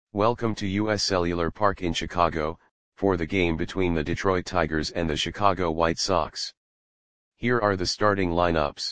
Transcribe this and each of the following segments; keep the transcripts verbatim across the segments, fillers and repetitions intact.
Welcome to U S Cellular Park in Chicago, for the game between the Detroit Tigers and the Chicago White Sox. Here are the starting lineups.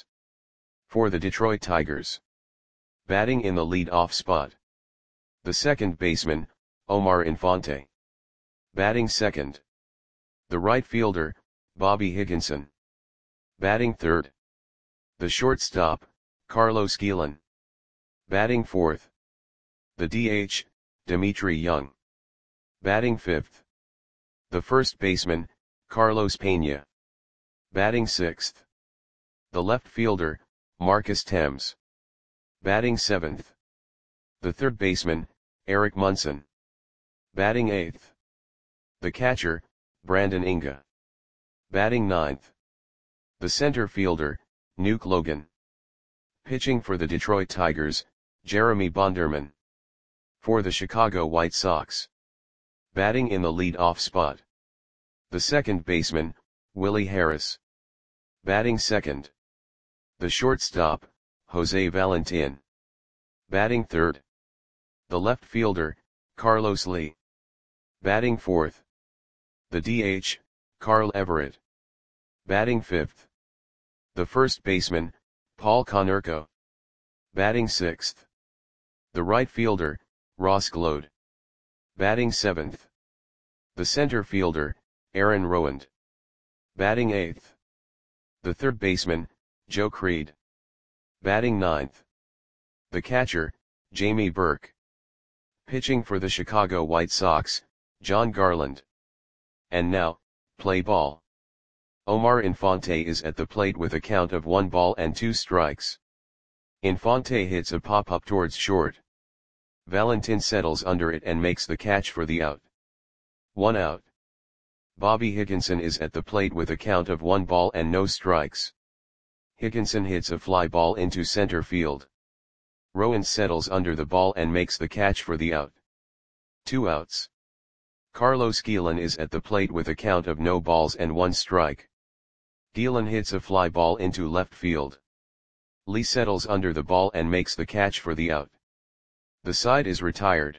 For the Detroit Tigers. Batting in the lead-off spot. The second baseman, Omar Infante. Batting second. The right fielder, Bobby Higginson. Batting third. The shortstop, Carlos Guillen. Batting fourth. The D H, Dmitri Young. Batting fifth. The first baseman, Carlos Pena. Batting sixth. The left fielder, Marcus Thames. Batting seventh. The third baseman, Eric Munson. Batting eighth. The catcher, Brandon Inga. Batting ninth. The center fielder, Nuke Logan. Pitching for the Detroit Tigers, Jeremy Bonderman. For the Chicago White Sox. Batting in the lead-off spot. The second baseman, Willie Harris. Batting second. The shortstop, Jose Valentin. Batting third. The left fielder, Carlos Lee. Batting fourth. The D H, Carl Everett. Batting fifth. The first baseman, Paul Konerko. Batting sixth. The right fielder, Ross Glode. Batting seventh. The center fielder, Aaron Rowand. Batting eighth. The third baseman, Joe Creed. Batting ninth. The catcher, Jamie Burke. Pitching for the Chicago White Sox, John Garland. And now, play ball. Omar Infante is at the plate with a count of one ball and two strikes. Infante hits a pop-up towards short. Valentin settles under it and makes the catch for the out. One out. Bobby Higginson is at the plate with a count of one ball and no strikes. Higginson hits a fly ball into center field. Rowand settles under the ball and makes the catch for the out. Two outs. Carlos Guillen is at the plate with a count of no balls and one strike. Guillen hits a fly ball into left field. Lee settles under the ball and makes the catch for the out. The side is retired.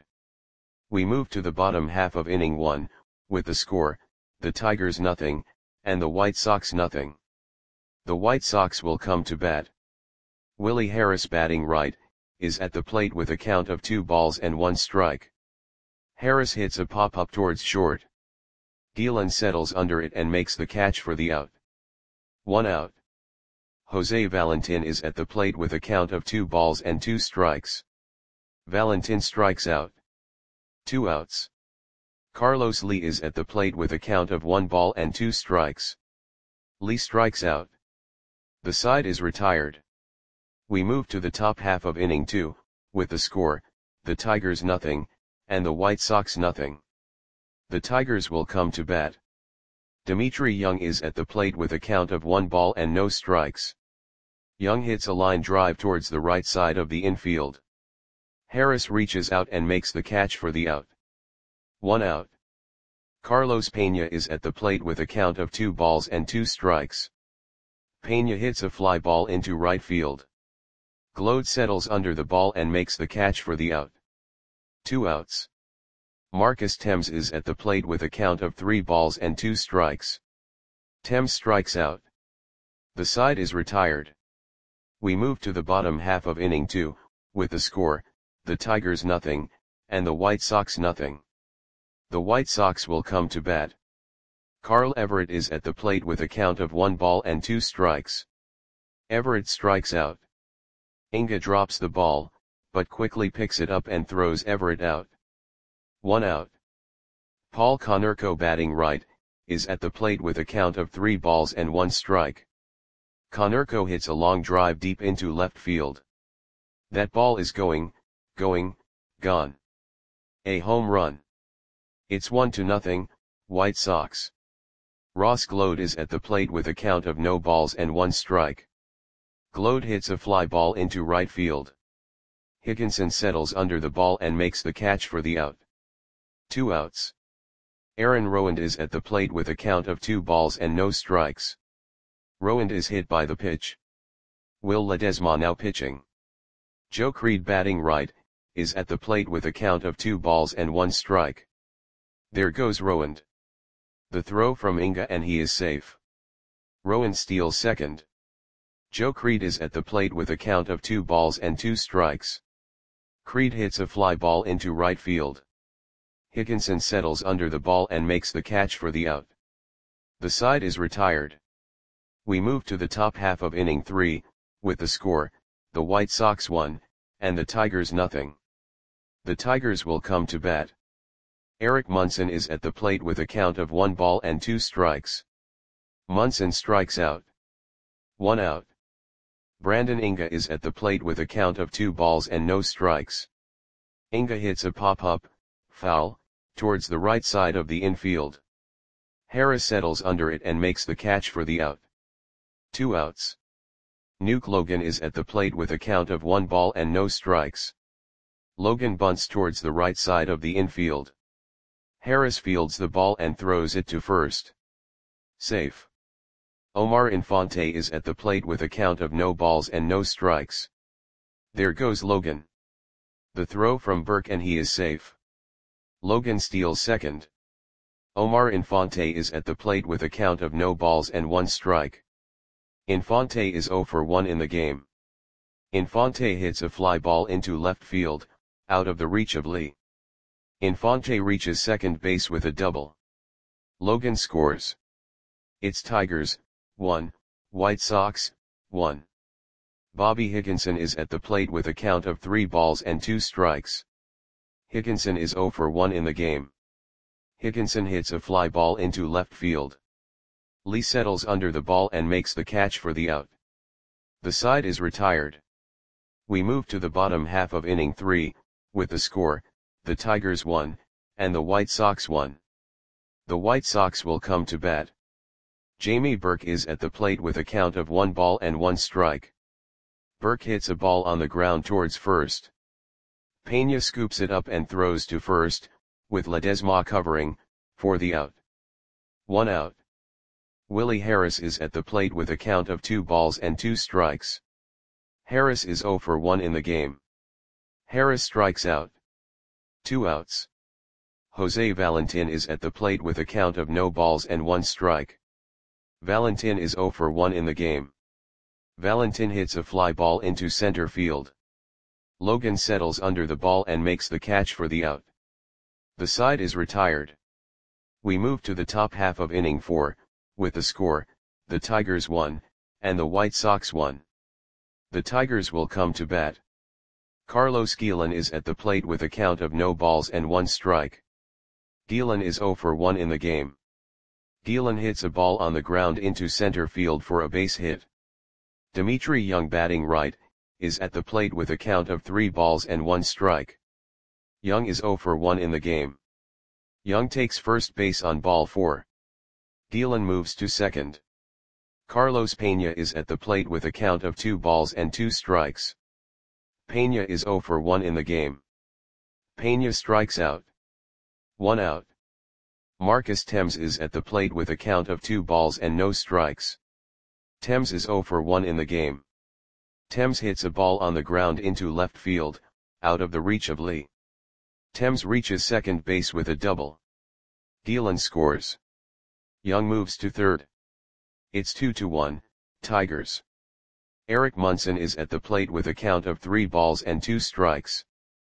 We move to the bottom half of inning one, with the score, the Tigers nothing, and the White Sox nothing. The White Sox will come to bat. Willie Harris, batting right, is at the plate with a count of two balls and one strike. Harris hits a pop-up towards short. Guillen settles under it and makes the catch for the out. One out. Jose Valentin is at the plate with a count of two balls and two strikes. Valentin strikes out. Two outs. Carlos Lee is at the plate with a count of one ball and two strikes. Lee strikes out. The side is retired. We move to the top half of inning two, with the score, the Tigers nothing, and the White Sox nothing. The Tigers will come to bat. Dmitri Young is at the plate with a count of one ball and no strikes. Young hits a line drive towards the right side of the infield. Harris reaches out and makes the catch for the out. One out. Carlos Pena is at the plate with a count of two balls and two strikes. Pena hits a fly ball into right field. Glode settles under the ball and makes the catch for the out. Two outs. Marcus Thames is at the plate with a count of three balls and two strikes. Thames strikes out. The side is retired. We move to the bottom half of inning two, with the score, the Tigers nothing, and the White Sox nothing. The White Sox will come to bat. Carl Everett is at the plate with a count of one ball and two strikes. Everett strikes out. Inga drops the ball, but quickly picks it up and throws Everett out. One out. Paul Konerko, batting right, is at the plate with a count of three balls and one strike. Konerko hits a long drive deep into left field. That ball is going, going, gone. A home run. It's one to nothing, White Sox. Ross Glode is at the plate with a count of no balls and one strike. Glode hits a fly ball into right field. Higginson settles under the ball and makes the catch for the out. Two outs. Aaron Rowand is at the plate with a count of two balls and no strikes. Rowand is hit by the pitch. Will Ledesma now pitching. Joe Creed, batting right, is at the plate with a count of two balls and one strike. There goes Rowand. The throw from Inga and he is safe. Rowand steals second. Joe Creed is at the plate with a count of two balls and two strikes. Creed hits a fly ball into right field. Higginson settles under the ball and makes the catch for the out. The side is retired. We move to the top half of inning three, with the score, the White Sox one, and the Tigers nothing. The Tigers will come to bat. Eric Munson is at the plate with a count of one ball and two strikes. Munson strikes out. One out. Brandon Inga is at the plate with a count of two balls and no strikes. Inga hits a pop-up, foul, towards the right side of the infield. Harris settles under it and makes the catch for the out. Two outs. Nuke Logan is at the plate with a count of one ball and no strikes. Logan bunts towards the right side of the infield. Harris fields the ball and throws it to first. Safe. Omar Infante is at the plate with a count of no balls and no strikes. There goes Logan. The throw from Burke and he is safe. Logan steals second. Omar Infante is at the plate with a count of no balls and one strike. Infante is zero for one in the game. Infante hits a fly ball into left field, out of the reach of Lee. Infante reaches second base with a double. Logan scores. It's Tigers, one, White Sox, one. Bobby Higginson is at the plate with a count of three balls and two strikes. Higginson is zero for one in the game. Higginson hits a fly ball into left field. Lee settles under the ball and makes the catch for the out. The side is retired. We move to the bottom half of inning three, with the score, the Tigers one, and the White Sox one. The White Sox will come to bat. Jamie Burke is at the plate with a count of one ball and one strike. Burke hits a ball on the ground towards first. Pena scoops it up and throws to first, with Ledesma covering, for the out. One out. Willie Harris is at the plate with a count of two balls and two strikes. Harris is zero for one in the game. Harris strikes out. Two outs. Jose Valentin is at the plate with a count of no balls and one strike. Valentin is zero for one in the game. Valentin hits a fly ball into center field. Logan settles under the ball and makes the catch for the out. The side is retired. We move to the top half of inning four, with the score, the Tigers one, and the White Sox one. The Tigers will come to bat. Carlos Guillen is at the plate with a count of no balls and one strike. Guillen is zero for one in the game. Guillen hits a ball on the ground into center field for a base hit. Dimitri Young, batting right, is at the plate with a count of three balls and one strike. Young is zero for one in the game. Young takes first base on ball four. Guillen moves to second. Carlos Pena is at the plate with a count of two balls and two strikes. Pena is zero for one in the game. Pena strikes out. One out. Marcus Thames is at the plate with a count of two balls and no strikes. Thames is zero for one in the game. Thames hits a ball on the ground into left field, out of the reach of Lee. Thames reaches second base with a double. Guillen scores. Young moves to third. It's two to one, Tigers. Eric Munson is at the plate with a count of three balls and two strikes.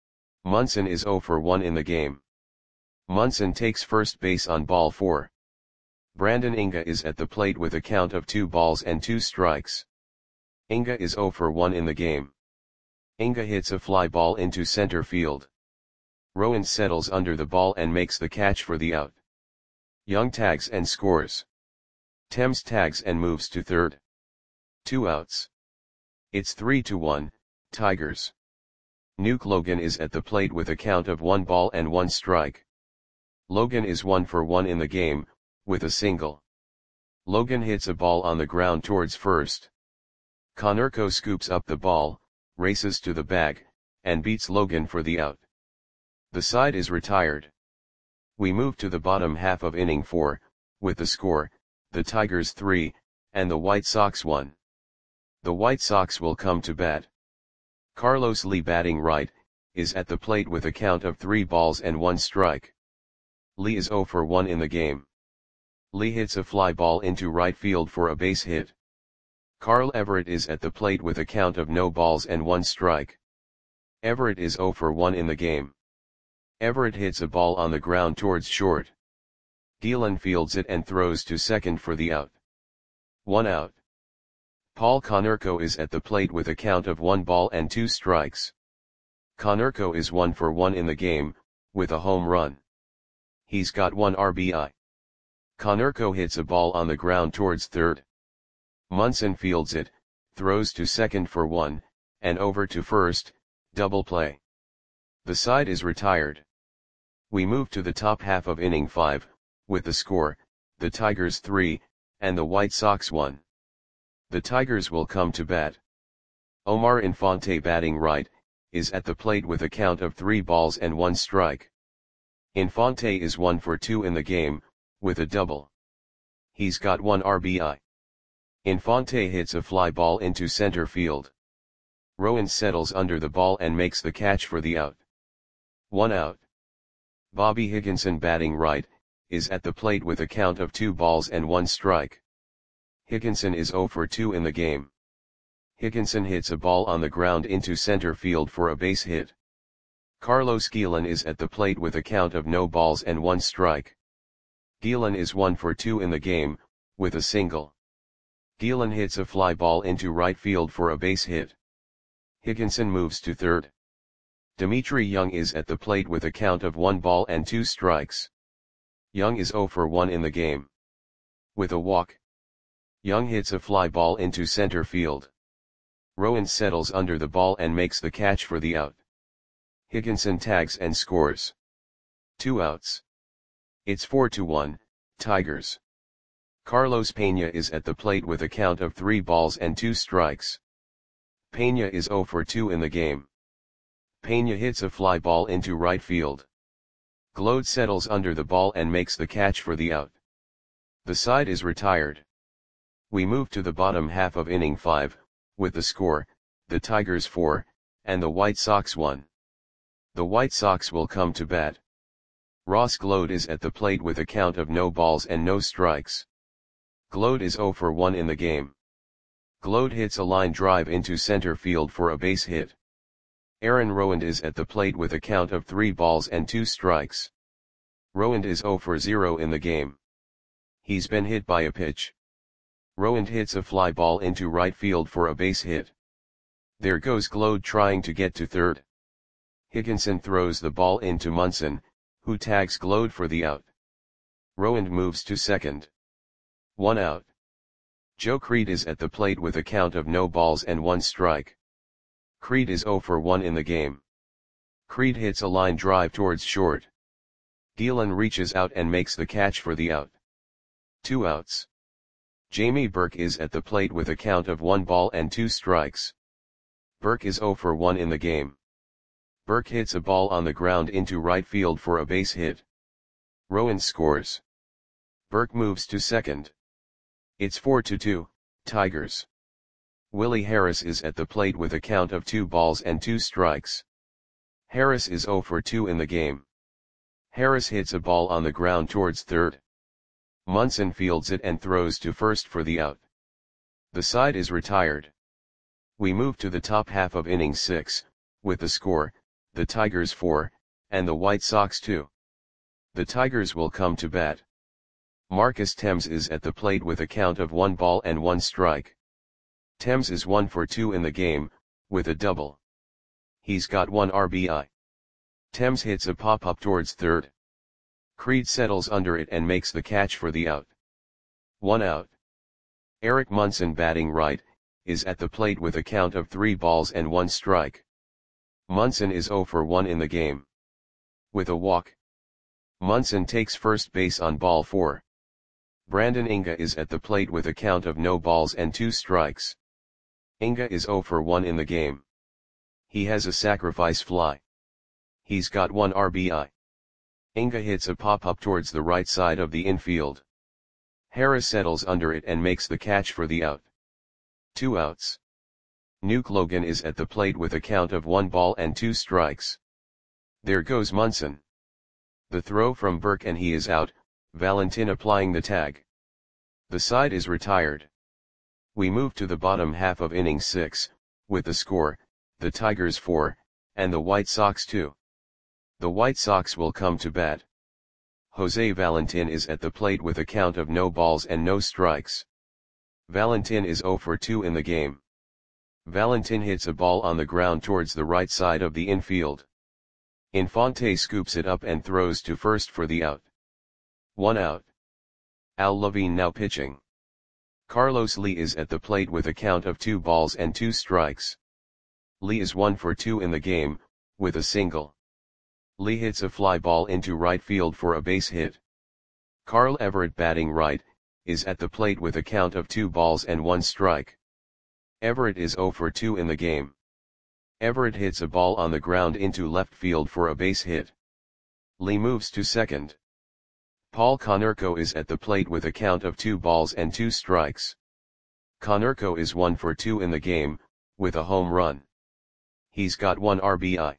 Munson is zero for one in the game. Munson takes first base on ball four. Brandon Inga is at the plate with a count of two balls and two strikes. Inga is zero for one in the game. Inga hits a fly ball into center field. Rowand settles under the ball and makes the catch for the out. Young tags and scores. Thames tags and moves to third. Two outs. It's three to one, Tigers. Nuke Logan is at the plate with a count of one ball and one strike. Logan is one for one in the game, with a single. Logan hits a ball on the ground towards first. Konerko scoops up the ball, races to the bag, and beats Logan for the out. The side is retired. We move to the bottom half of inning four, with the score, the Tigers three, and the White Sox one. The White Sox will come to bat. Carlos Lee, batting right, is at the plate with a count of three balls and one strike. Lee is zero for one in the game. Lee hits a fly ball into right field for a base hit. Carl Everett is at the plate with a count of no balls and one strike. Everett is zero for one in the game. Everett hits a ball on the ground towards short. Gielan fields it and throws to second for the out. One out. Paul Konerko is at the plate with a count of one ball and two strikes. Konerko is one for one in the game, with a home run. He's got one R B I. Konerko hits a ball on the ground towards third. Munson fields it, throws to second for one, and over to first, double play. The side is retired. We move to the top half of inning five, with the score, the Tigers three, and the White Sox one. The Tigers will come to bat. Omar Infante, batting right, is at the plate with a count of three balls and one strike. Infante is one for two in the game, with a double. He's got one R B I. Infante hits a fly ball into center field. Rowan settles under the ball and makes the catch for the out. One out. Bobby Higginson, batting right, is at the plate with a count of two balls and one strike. Higginson is zero for two in the game. Higginson hits a ball on the ground into center field for a base hit. Carlos Gielan is at the plate with a count of no balls and one strike. Gielan is one for two in the game, with a single. Gielan hits a fly ball into right field for a base hit. Higginson moves to third. Dimitri Young is at the plate with a count of one ball and two strikes. Young is zero for one in the game. With a walk. Young hits a fly ball into center field. Rowan settles under the ball and makes the catch for the out. Higginson tags and scores. Two outs. It's four to one, Tigers. Carlos Peña is at the plate with a count of three balls and two strikes. Peña is zero for two in the game. Peña hits a fly ball into right field. Glode settles under the ball and makes the catch for the out. The side is retired. We move to the bottom half of inning five, with the score, the Tigers four, and the White Sox one. The White Sox will come to bat. Ross Glode is at the plate with a count of no balls and no strikes. Glode is zero for one in the game. Glode hits a line drive into center field for a base hit. Aaron Rowand is at the plate with a count of three balls and two strikes. Rowand is zero for zero in the game. He's been hit by a pitch. Rowand hits a fly ball into right field for a base hit. There goes Glode trying to get to third. Higginson throws the ball into Munson, who tags Glode for the out. Rowand moves to second. One out. Joe Creed is at the plate with a count of no balls and one strike. Creed is zero for one in the game. Creed hits a line drive towards short. Gielan reaches out and makes the catch for the out. Two outs. Jamie Burke is at the plate with a count of one ball and two strikes. Burke is zero for one in the game. Burke hits a ball on the ground into right field for a base hit. Rowan scores. Burke moves to second. It's four to two, Tigers. Willie Harris is at the plate with a count of two balls and two strikes. Harris is zero for two in the game. Harris hits a ball on the ground towards third. Munson fields it and throws to first for the out. The side is retired. We move to the top half of inning six, with the score, the Tigers four, and the White Sox two. The Tigers will come to bat. Marcus Thames is at the plate with a count of one ball and one strike. Thames is one for two in the game, with a double. He's got one R B I. Thames hits a pop-up towards third. Creed settles under it and makes the catch for the out. One out. Eric Munson, batting right, is at the plate with a count of three balls and one strike. Munson is zero for one in the game. With a walk. Munson takes first base on ball four. Brandon Inga is at the plate with a count of no balls and two strikes. Inga is zero for one in the game. He has a sacrifice fly. He's got one R B I. Inga hits a pop-up towards the right side of the infield. Harris settles under it and makes the catch for the out. Two outs. Nuke Logan is at the plate with a count of one ball and two strikes. There goes Munson. The throw from Burke and he is out, Valentin applying the tag. The side is retired. We move to the bottom half of inning six, with the score, the Tigers four, and the White Sox two. The White Sox will come to bat. Jose Valentin is at the plate with a count of no balls and no strikes. Valentin is zero for two in the game. Valentin hits a ball on the ground towards the right side of the infield. Infante scoops it up and throws to first for the out. One out. Al Levine now pitching. Carlos Lee is at the plate with a count of two balls and two strikes. Lee is one for two in the game, with a single. Lee hits a fly ball into right field for a base hit. Carl Everett batting right, is at the plate with a count of two balls and one strike. Everett is zero for two in the game. Everett hits a ball on the ground into left field for a base hit. Lee moves to second. Paul Konerko is at the plate with a count of two balls and two strikes. Konerko is one for two in the game, with a home run. He's got one R B I.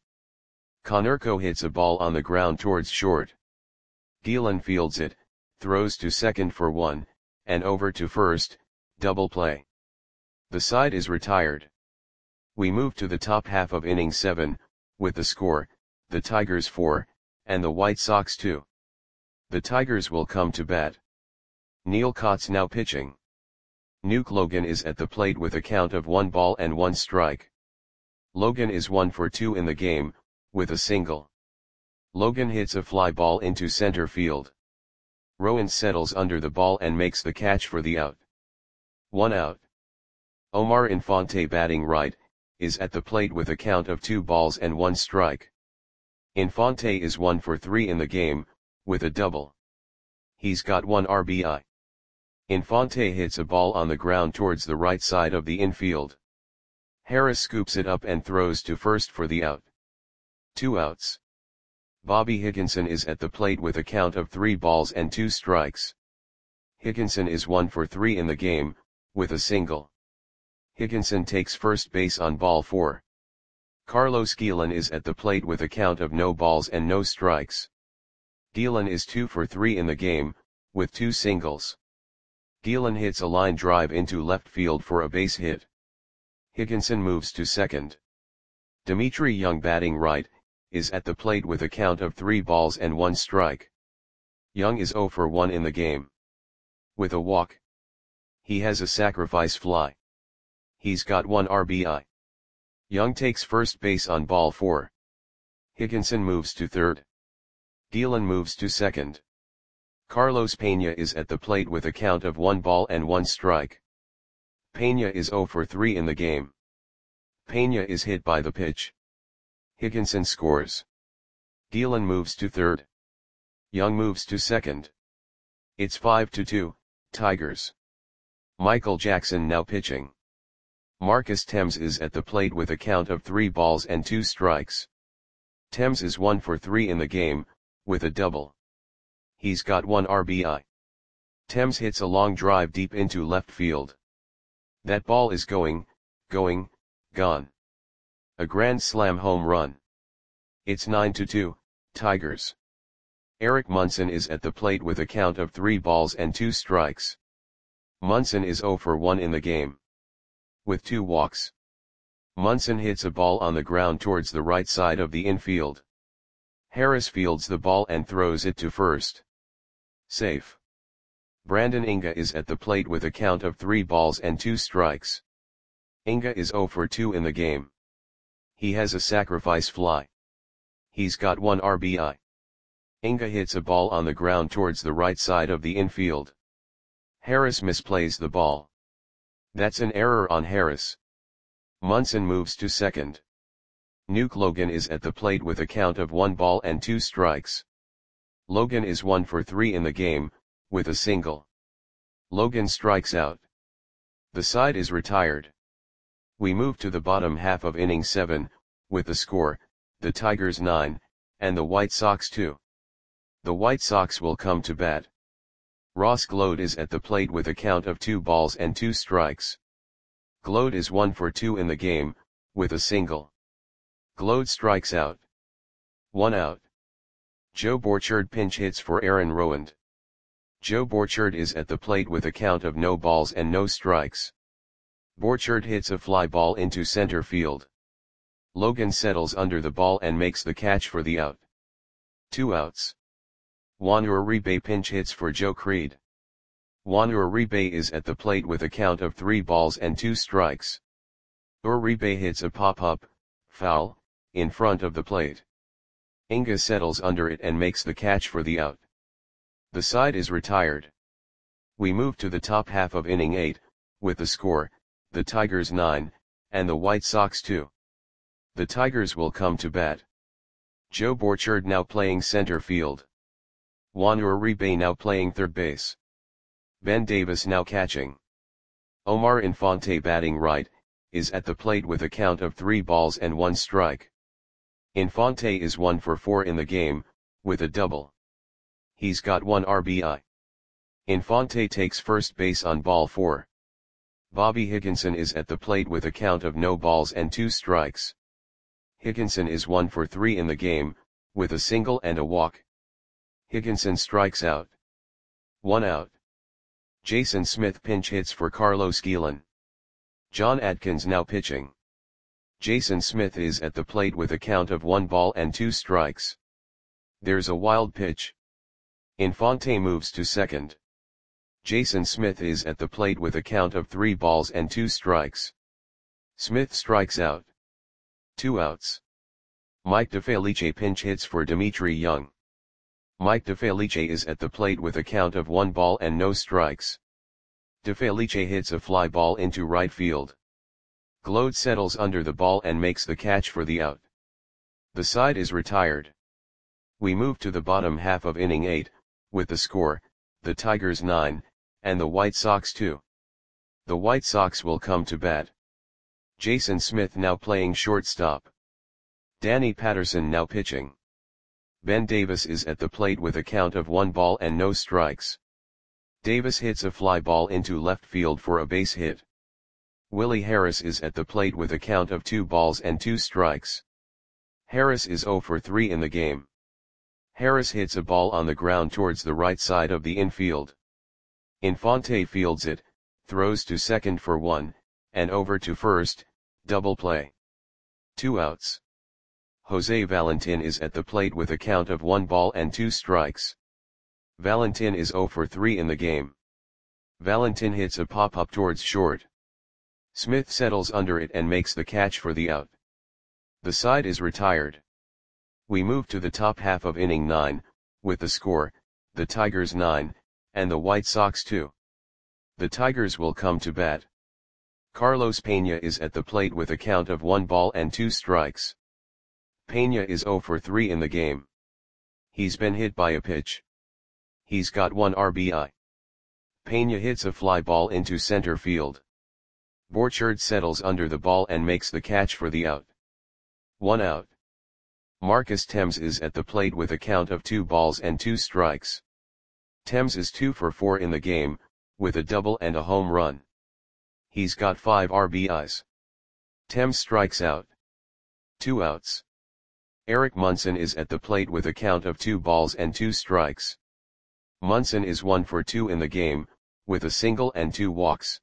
Konerko hits a ball on the ground towards short. Gielan fields it, throws to second for one, and over to first, double play. The side is retired. We move to the top half of inning seven, with the score, the Tigers four, and the White Sox two. The Tigers will come to bat. Neil Kotz now pitching. Nuke Logan is at the plate with a count of one ball and one strike. Logan is one for two in the game, with a single. Logan hits a fly ball into center field. Rowan settles under the ball and makes the catch for the out. One out. Omar Infante batting right, is at the plate with a count of two balls and one strike. Infante is one for three in the game, with a double. He's got one R B I. Infante hits a ball on the ground towards the right side of the infield. Harris scoops it up and throws to first for the out. Two outs. Bobby Higginson is at the plate with a count of three balls and two strikes. Higginson is one for three in the game, with a single. Higginson takes first base on ball four. Carlos Gielan is at the plate with a count of no balls and no strikes. Gielan is two for three in the game, with two singles. Gielan hits a line drive into left field for a base hit. Higginson moves to second. Dimitri Young batting right, is at the plate with a count of three balls and one strike. Young is zero for one in the game. With a walk. He has a sacrifice fly. He's got one R B I. Young takes first base on ball four. Higginson moves to third. Gielan moves to second. Carlos Peña is at the plate with a count of one ball and one strike. Peña is zero for three in the game. Peña is hit by the pitch. Higginson scores. Gielan moves to third. Young moves to second. It's five to two, Tigers. Michael Jackson now pitching. Marcus Thames is at the plate with a count of three balls and two strikes. Thames is one for three in the game, with a double. He's got one R B I. Thames hits a long drive deep into left field. That ball is going, going, gone. A grand slam home run. It's nine to two, Tigers. Eric Munson is at the plate with a count of three balls and two strikes. Munson is zero for one in the game. With two walks. Munson hits a ball on the ground towards the right side of the infield. Harris fields the ball and throws it to first. Safe. Brandon Inga is at the plate with a count of three balls and two strikes. Inga is zero for two in the game. He has a sacrifice fly. He's got one R B I. Inga hits a ball on the ground towards the right side of the infield. Harris misplays the ball. That's an error on Harris. Munson moves to second. Nuke Logan is at the plate with a count of one ball and two strikes. Logan is one for three in the game, with a single. Logan strikes out. The side is retired. We move to the bottom half of inning seven, with the score, the Tigers nine, and the White Sox two. The White Sox will come to bat. Ross Gload is at the plate with a count of two balls and two strikes. Gload is one for two in the game, with a single. Gload strikes out. One out. Joe Borchard pinch hits for Aaron Rowand. Joe Borchard is at the plate with a count of no balls and no strikes. Borchard hits a fly ball into center field. Logan settles under the ball and makes the catch for the out. Two outs. Juan Uribe pinch hits for Joe Creed. Juan Uribe is at the plate with a count of three balls and two strikes. Uribe hits a pop-up, foul, in front of the plate. Inga settles under it and makes the catch for the out. The side is retired. We move to the top half of inning eight, with the score, the Tigers nine, and the White Sox two. The Tigers will come to bat. Joe Borchard now playing center field. Juan Uribe now playing third base. Ben Davis now catching. Omar Infante batting right, is at the plate with a count of three balls and one strike. Infante is one for four in the game, with a double. He's got one R B I. Infante takes first base on ball four. Bobby Higginson is at the plate with a count of no balls and two strikes. Higginson is one for three in the game, with a single and a walk. Higginson strikes out. One out. Jason Smith pinch hits for Carlos Guillen. John Adkins now pitching. Jason Smith is at the plate with a count of one ball and two strikes. There's a wild pitch. Infante moves to second. Jason Smith is at the plate with a count of three balls and two strikes. Smith strikes out. Two outs. Mike DeFelice pinch hits for Dimitri Young. Mike DeFelice is at the plate with a count of one ball and no strikes. DeFelice hits a fly ball into right field. Glode settles under the ball and makes the catch for the out. The side is retired. We move to the bottom half of inning eight, with the score, the Tigers nine, and the White Sox two. The White Sox will come to bat. Jason Smith now playing shortstop. Danny Patterson now pitching. Ben Davis is at the plate with a count of one ball and no strikes. Davis hits a fly ball into left field for a base hit. Willie Harris is at the plate with a count of two balls and two strikes. Harris is zero for three in the game. Harris hits a ball on the ground towards the right side of the infield. Infante fields it, throws to second for one, and over to first, double play. Two outs. Jose Valentin is at the plate with a count of one ball and two strikes. Valentin is zero for three in the game. Valentin hits a pop-up towards short. Smith settles under it and makes the catch for the out. The side is retired. We move to the top half of inning nine, with the score, the Tigers nine, and the White Sox two. The Tigers will come to bat. Carlos Pena is at the plate with a count of one ball and two strikes. Pena is zero for three in the game. He's been hit by a pitch. He's got one R B I. Pena hits a fly ball into center field. Borchard settles under the ball and makes the catch for the out. One out. Marcus Thames is at the plate with a count of two balls and two strikes. Thames is two for four in the game, with a double and a home run. He's got five R B Is. Thames strikes out. Two outs. Eric Munson is at the plate with a count of two balls and two strikes. Munson is one for two in the game, with a single and two walks.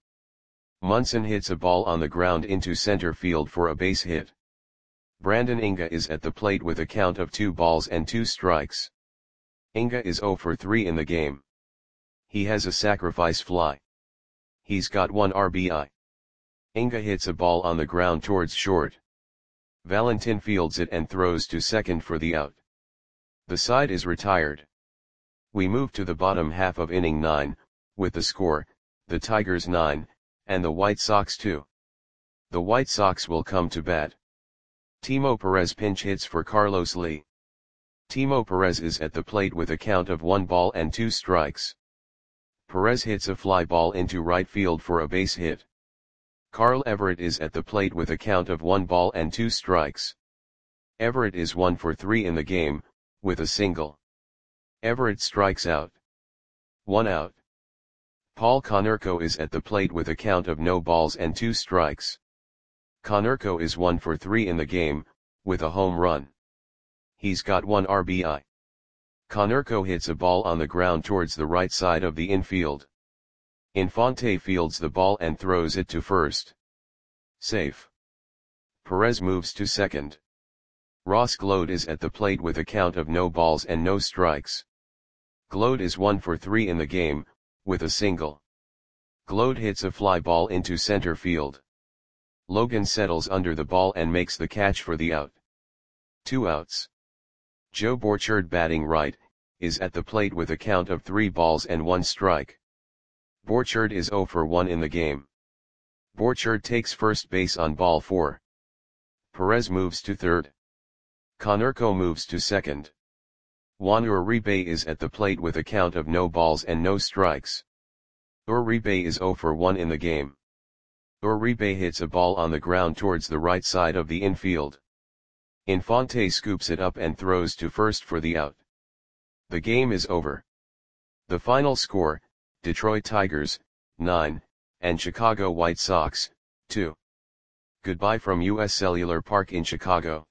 Munson hits a ball on the ground into center field for a base hit. Brandon Inga is at the plate with a count of two balls and two strikes. Inga is zero for three in the game. He has a sacrifice fly. He's got one R B I. Inga hits a ball on the ground towards short. Valentin fields it and throws to second for the out. The side is retired. We move to the bottom half of inning nine, with the score, the Tigers nine, and the White Sox two. The White Sox will come to bat. Timo Perez pinch hits for Carlos Lee. Timo Perez is at the plate with a count of one ball and two strikes. Perez hits a fly ball into right field for a base hit. Carl Everett is at the plate with a count of one ball and two strikes. Everett is one for three in the game, with a single. Everett strikes out. One out. Paul Konerko is at the plate with a count of no balls and two strikes. Konerko is one for three in the game, with a home run. he's got one R B I. Konerko hits a ball on the ground towards the right side of the infield. Infante fields the ball and throws it to first. Safe. Perez moves to second. Ross Gload is at the plate with a count of no balls and no strikes. Gload is one for three in the game, with a single. Gload hits a fly ball into center field. Logan settles under the ball and makes the catch for the out. Two outs. Joe Borchard, batting right, is at the plate with a count of three balls and one strike. Borchard is zero for one in the game. Borchard takes first base on ball four. Perez moves to third. Konerko moves to second. Juan Uribe is at the plate with a count of no balls and no strikes. Uribe is zero for one in the game. Uribe hits a ball on the ground towards the right side of the infield. Infante scoops it up and throws to first for the out. The game is over. The final score, Detroit Tigers, nine, and Chicago White Sox, two. Goodbye from U S Cellular Park in Chicago.